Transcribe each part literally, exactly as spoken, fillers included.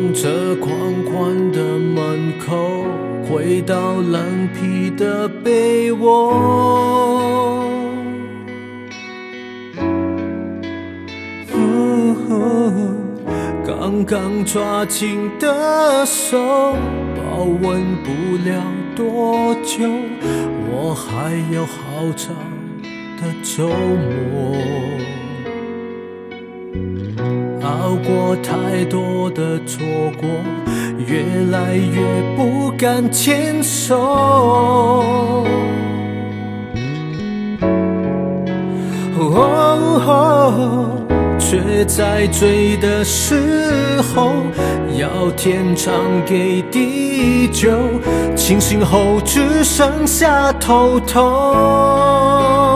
着宽宽的门口，回到冷僻的被窝。刚刚抓紧的手，保温不了多久，我还有好长的周末。熬过太多的错过，越来越不敢牵手。哦，却在追的时候，要天长给地久，清醒后只剩下偷偷。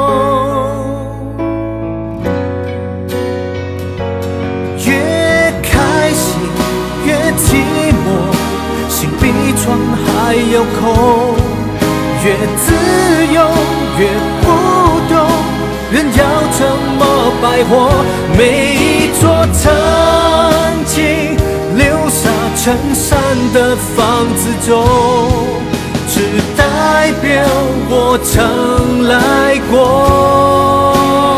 窗还有空，越自由越不懂，人要怎么摆活？每一座曾经留下衬衫的房子中，只代表我曾来过。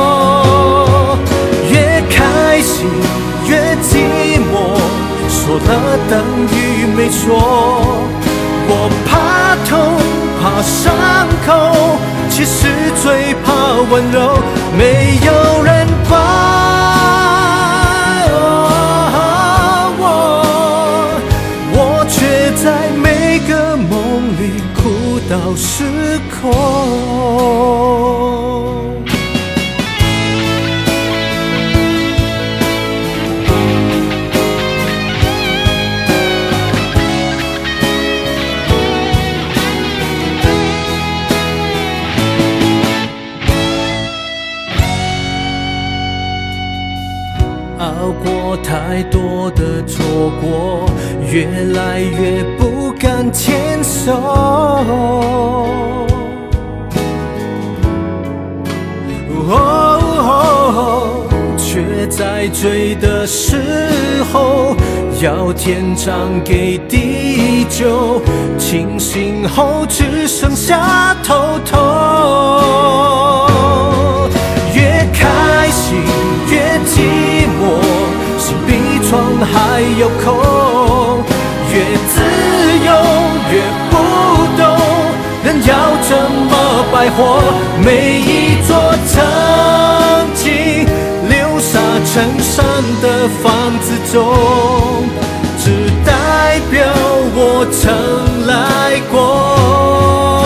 越开心越寂寞，说了等于没说。我怕痛怕伤口，其实最怕温柔，没有人管我，我却在每个梦里哭到失控。熬过太多的错过，越来越不敢牵手。哦，却在追的时候，要天长给地久，清醒后只剩下偷偷。越开心越寂寞，心比窗还有空，越自由越不懂，人要怎么摆活？每一座曾经留下衬衫的房子中，只代表我曾来过。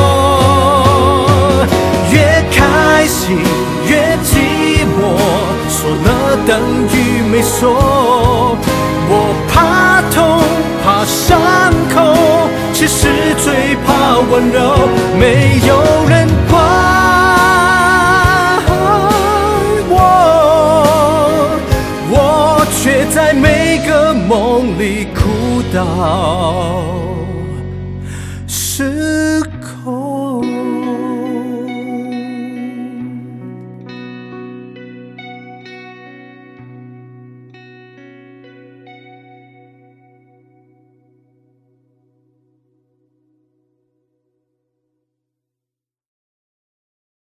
越开心越寂寞，说了等于没说。我怕痛怕伤口，其实最怕温柔，没有人管我，我却在每个梦里哭到失